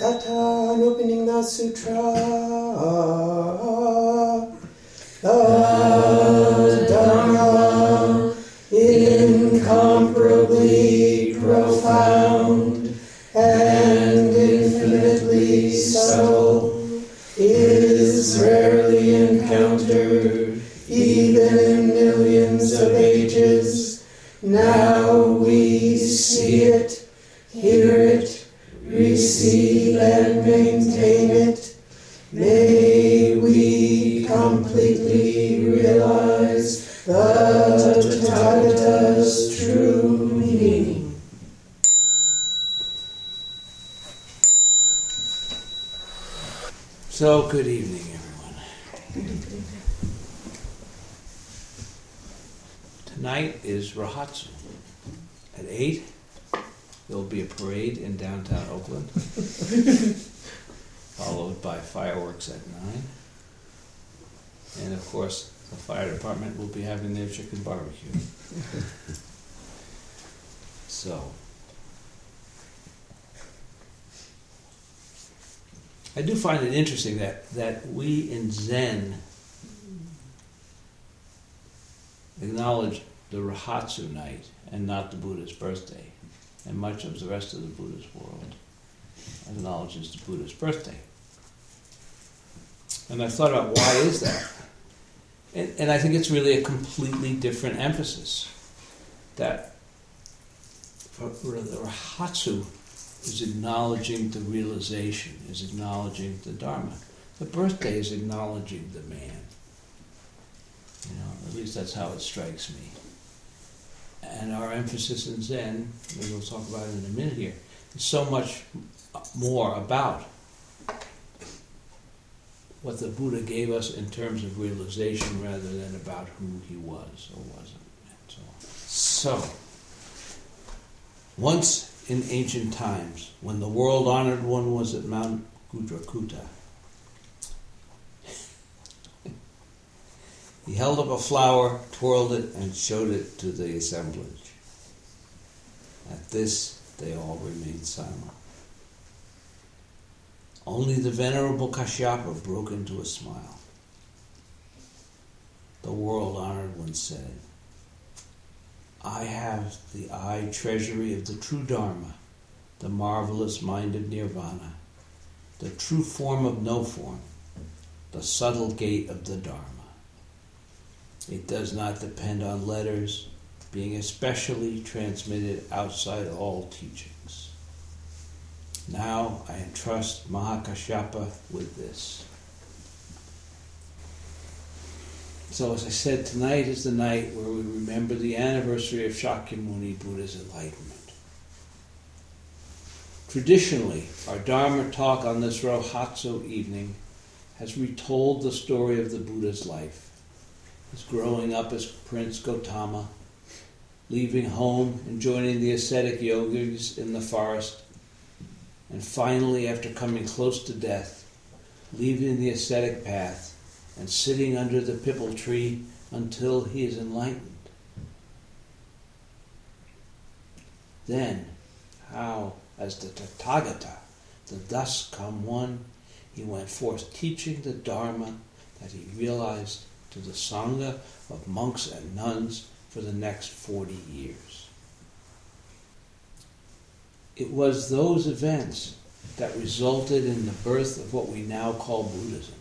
Katha, and opening the sutra. The Dharma, incomparably profound and infinitely subtle, is rarely encountered, even in millions of ages. Now we see it, hear it, receive and maintain it. May we completely realize the Tathagata's true meaning. So, good evening, everyone. Tonight is Rahatsu. At 8, there will be a parade in downtown Oakland, followed by fireworks at 9. And of course, the fire department will be having their chicken barbecue. So, I do find it interesting that we in Zen acknowledge the Rahatsu night and not the Buddha's birthday. And much of the rest of the Buddhist world acknowledges the Buddha's birthday. And I've thought about why is that? And I think it's really a completely different emphasis. That for the Rahatsu is acknowledging the realization, is acknowledging the Dharma. The birthday is acknowledging the man. You know, at least that's how it strikes me. And our emphasis in Zen, maybe we'll talk about it in a minute here, is so much more about what the Buddha gave us in terms of realization rather than about who he was or wasn't, and so on. So, once in ancient times, when the world-honored one was at Mount Gudrakuta, he held up a flower, twirled it, and showed it to the assemblage. At this, they all remained silent. Only the Venerable Kashyapa broke into a smile. The world-honored one said, I have the eye treasury of the true Dharma, the marvelous mind of Nirvana, the true form of no form, the subtle gate of the Dharma. It does not depend on letters, being especially transmitted outside all teachings. Now I entrust Mahakashyapa with this. So as I said, tonight is the night where we remember the anniversary of Shakyamuni Buddha's enlightenment. Traditionally, our Dharma talk on this Rohatsu evening has retold the story of the Buddha's life. His growing up as Prince Gautama, leaving home and joining the ascetic yogis in the forest, and finally, after coming close to death, leaving the ascetic path and sitting under the pipal tree until he is enlightened. Then, how, as the Tathagata, the thus come one, he went forth teaching the Dharma that he realized to the Sangha of monks and nuns for the next 40 years. It was those events that resulted in the birth of what we now call Buddhism.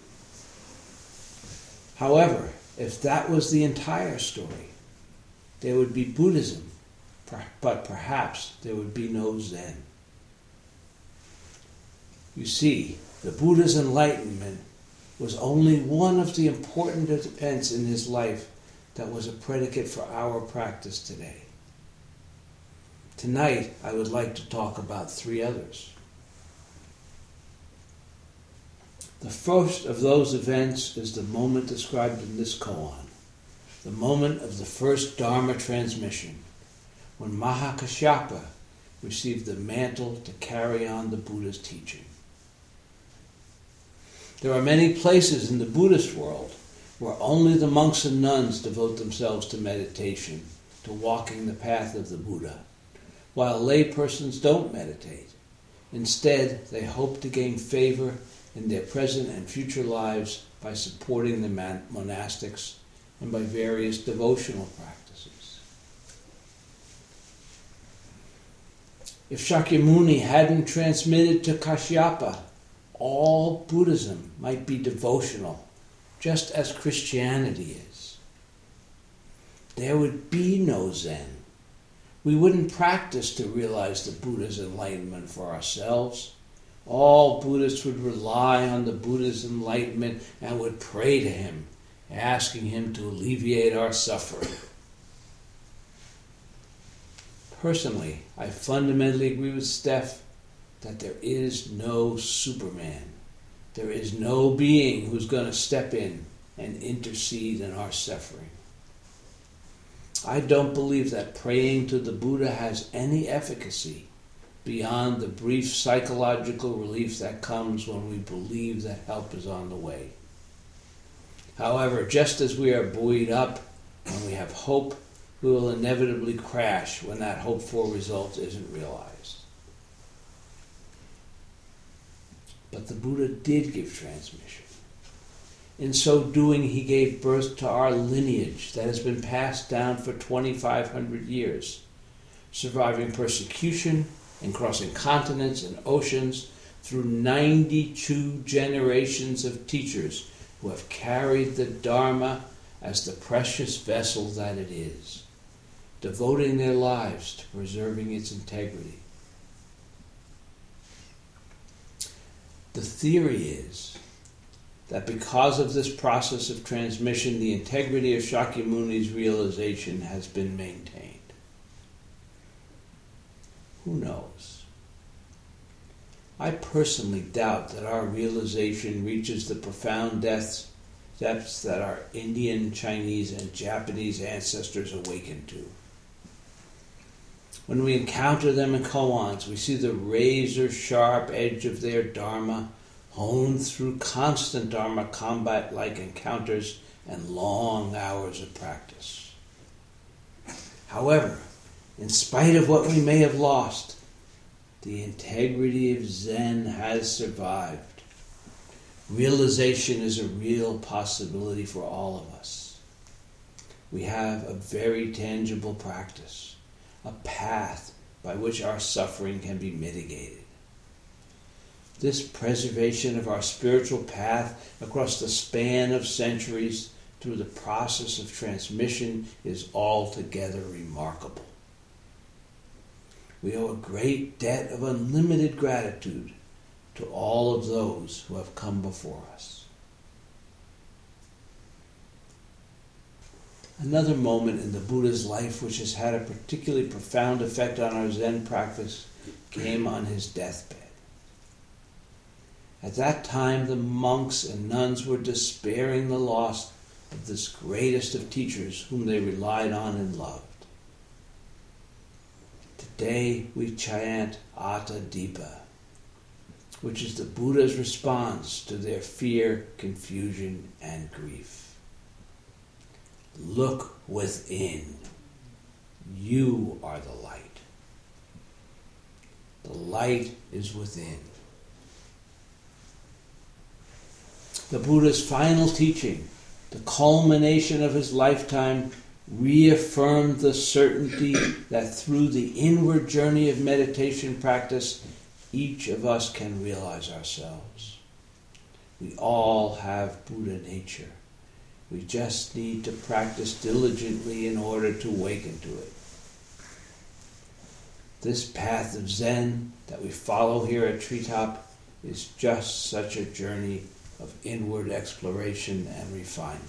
However, if that was the entire story, there would be Buddhism, but perhaps there would be no Zen. You see, the Buddha's enlightenment was only one of the important events in his life that was a predicate for our practice today. Tonight, I would like to talk about 3 others. The first of those events is the moment described in this koan, the moment of the first Dharma transmission, when Mahakashyapa received the mantle to carry on the Buddha's teaching. There are many places in the Buddhist world where only the monks and nuns devote themselves to meditation, to walking the path of the Buddha, while lay persons don't meditate, Instead, they hope to gain favor in their present and future lives by supporting the monastics and by various devotional practices. If Shakyamuni hadn't transmitted to Kashyapa, all Buddhism might be devotional, just as Christianity is. There would be no Zen. We wouldn't practice to realize the Buddha's enlightenment for ourselves. All Buddhists would rely on the Buddha's enlightenment and would pray to him, asking him to alleviate our suffering. Personally, I fundamentally agree with Steph that there is no Superman. There is no being who's going to step in and intercede in our suffering. I don't believe that praying to the Buddha has any efficacy beyond the brief psychological relief that comes when we believe that help is on the way. However, just as we are buoyed up when we have hope, we will inevitably crash when that hoped-for result isn't realized. But the Buddha did give transmission. In so doing, he gave birth to our lineage that has been passed down for 2,500 years, surviving persecution and crossing continents and oceans through 92 generations of teachers who have carried the Dharma as the precious vessel that it is, devoting their lives to preserving its integrity. The theory is that because of this process of transmission, the integrity of Shakyamuni's realization has been maintained. Who knows? I personally doubt that our realization reaches the profound depths that our Indian, Chinese, and Japanese ancestors awakened to. When we encounter them in koans, we see the razor-sharp edge of their Dharma honed through constant Dharma combat-like encounters and long hours of practice. However, in spite of what we may have lost, the integrity of Zen has survived. Realization is a real possibility for all of us. We have a very tangible practice, a path by which our suffering can be mitigated. This preservation of our spiritual path across the span of centuries through the process of transmission is altogether remarkable. We owe a great debt of unlimited gratitude to all of those who have come before us. Another moment in the Buddha's life which has had a particularly profound effect on our Zen practice came on his deathbed. At that time, the monks and nuns were despairing the loss of this greatest of teachers whom they relied on and loved. Today we chant Atta Dipa, which is the Buddha's response to their fear, confusion, and grief. Look within. You are the light. The light is within. The Buddha's final teaching, the culmination of his lifetime, reaffirmed the certainty that through the inward journey of meditation practice, each of us can realize ourselves. We all have Buddha nature. We just need to practice diligently in order to awaken to it. This path of Zen that we follow here at Treetop is just such a journey of inward exploration and refinement.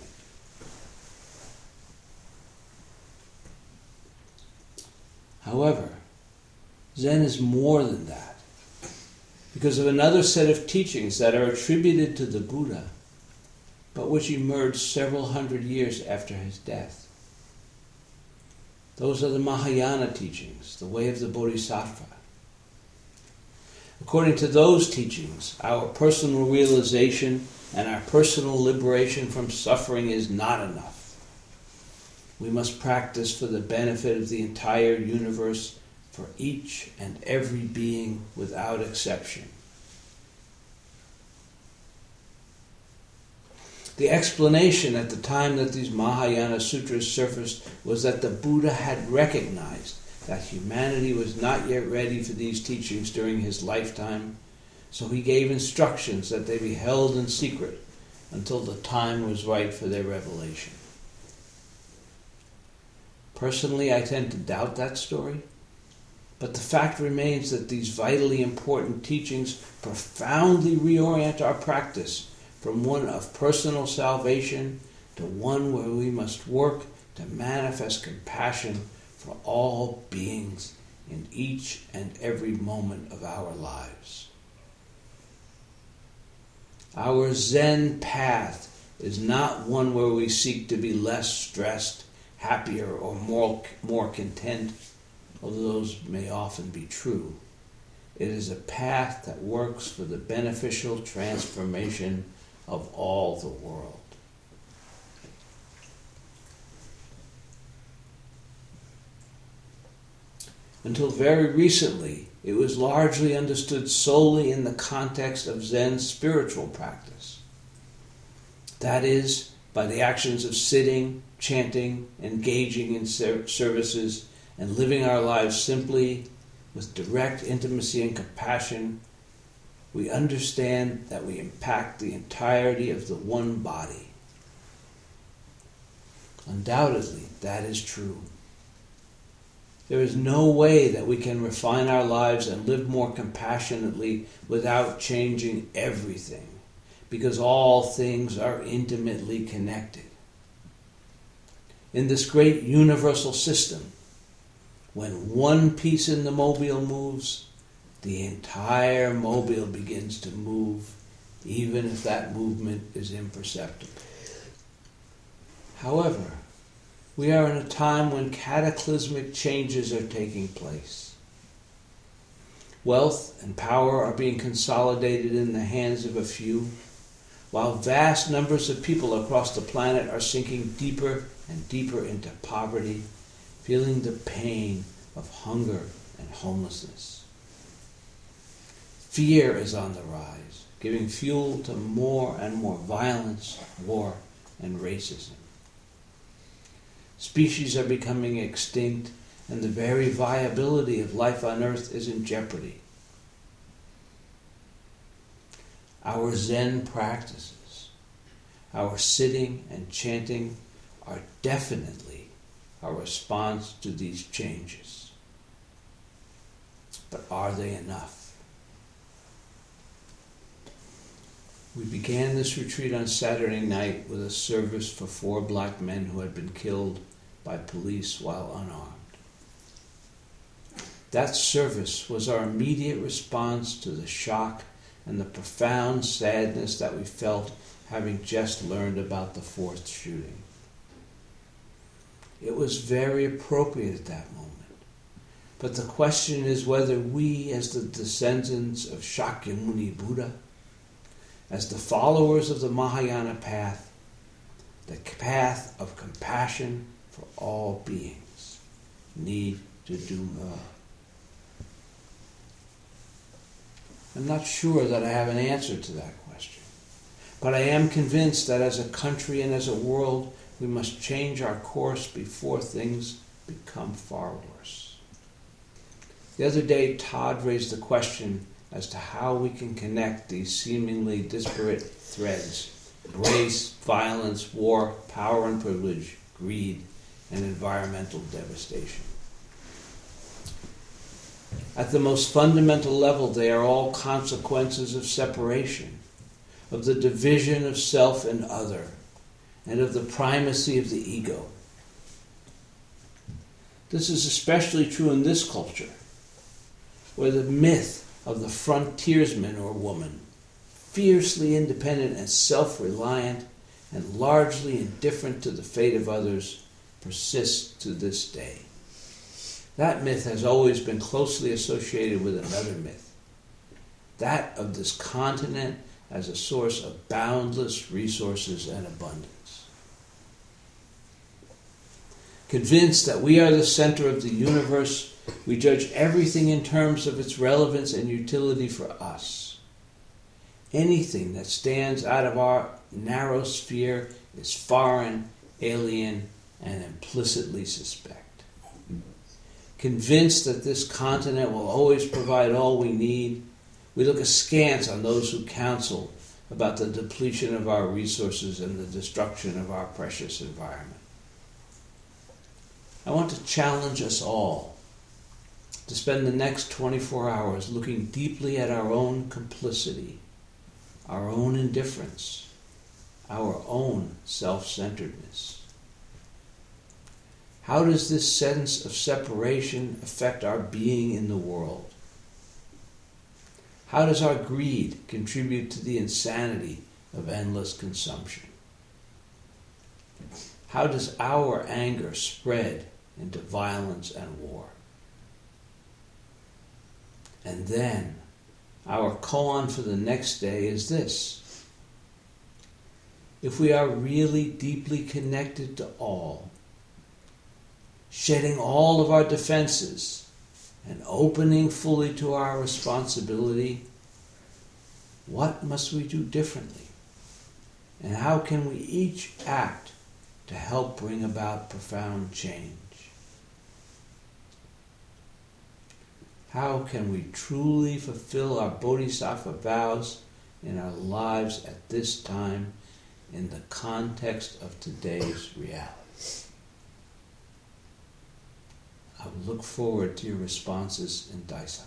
However, Zen is more than that, because of another set of teachings that are attributed to the Buddha, but which emerged several hundred years after his death. Those are the Mahayana teachings, the way of the Bodhisattva. According to those teachings, our personal realization and our personal liberation from suffering is not enough. We must practice for the benefit of the entire universe for each and every being without exception. The explanation at the time that these Mahayana sutras surfaced was that the Buddha had recognized that humanity was not yet ready for these teachings during his lifetime, so he gave instructions that they be held in secret until the time was right for their revelation. Personally, I tend to doubt that story, but the fact remains that these vitally important teachings profoundly reorient our practice from one of personal salvation to one where we must work to manifest compassion for all beings in each and every moment of our lives. Our Zen path is not one where we seek to be less stressed, happier, or more content, although those may often be true. It is a path that works for the beneficial transformation of all the world. Until very recently, it was largely understood solely in the context of Zen spiritual practice. That is, by the actions of sitting, chanting, engaging in services, and living our lives simply with direct intimacy and compassion, we understand that we impact the entirety of the one body. Undoubtedly, that is true. There is no way that we can refine our lives and live more compassionately without changing everything, because all things are intimately connected. In this great universal system, when one piece in the mobile moves, the entire mobile begins to move, even if that movement is imperceptible. However, we are in a time when cataclysmic changes are taking place. Wealth and power are being consolidated in the hands of a few, while vast numbers of people across the planet are sinking deeper and deeper into poverty, feeling the pain of hunger and homelessness. Fear is on the rise, giving fuel to more and more violence, war, and racism. Species are becoming extinct, and the very viability of life on Earth is in jeopardy. Our Zen practices, our sitting and chanting, are definitely a response to these changes. But are they enough? We began this retreat on Saturday night with a service for 4 black men who had been killed by police while unarmed. That service was our immediate response to the shock and the profound sadness that we felt having just learned about the 4th shooting. It was very appropriate at that moment. But the question is whether we, as the descendants of Shakyamuni Buddha, as the followers of the Mahayana path, the path of compassion for all beings, need to do more. I'm not sure that I have an answer to that question, but I am convinced that as a country and as a world, we must change our course before things become far worse. The other day, Todd raised the question as to how we can connect these seemingly disparate threads: race, violence, war, power and privilege, greed, and environmental devastation. At the most fundamental level, they are all consequences of separation, of the division of self and other, and of the primacy of the ego. This is especially true in this culture, where the myth of the frontiersman or woman, fiercely independent and self-reliant and largely indifferent to the fate of others, persists to this day. That myth has always been closely associated with another myth, that of this continent as a source of boundless resources and abundance. Convinced that we are the center of the universe, We judge everything in terms of its relevance and utility for us. Anything that stands out of our narrow sphere is foreign, alien, and implicitly suspect. Convinced that this continent will always provide all we need, we look askance on those who counsel about the depletion of our resources and the destruction of our precious environment. I want to challenge us all to spend the next 24 hours looking deeply at our own complicity, our own indifference, our own self-centeredness. How does this sense of separation affect our being in the world? How does our greed contribute to the insanity of endless consumption? How does our anger spread into violence and war? And then, our koan for the next day is this: if we are really deeply connected to all, shedding all of our defenses and opening fully to our responsibility, what must we do differently? And how can we each act to help bring about profound change? How can we truly fulfill our bodhisattva vows in our lives at this time in the context of today's reality? I look forward to your responses in Daisha.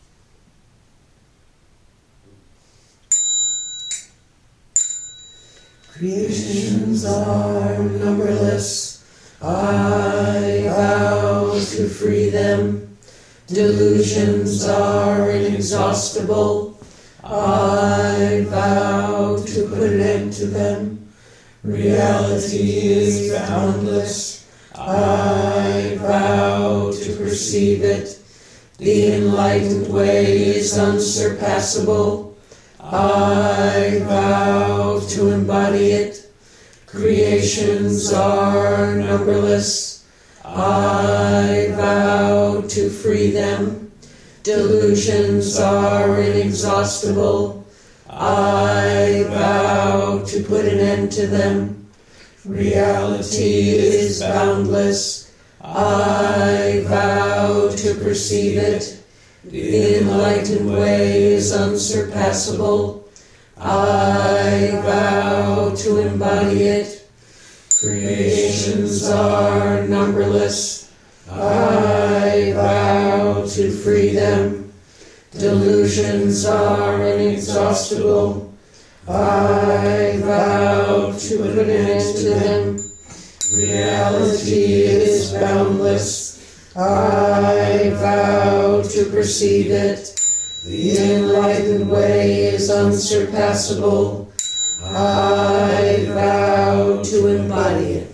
Creations are numberless. I vow to free them. Delusions are inexhaustible. I vow to put an end to them. Reality is boundless. I vow to perceive it. The enlightened way is unsurpassable. I vow to embody it. Creations are numberless. I vow to free them. Delusions are inexhaustible. I vow to put an end to them. Reality is boundless. I vow to perceive it. The enlightened way is unsurpassable. I vow to embody it. Creations are numberless. I vow to free them. Delusions are inexhaustible. I vow to put an end to them. Reality is boundless. I vow to perceive it. The enlightened way is unsurpassable. I vow to embody it.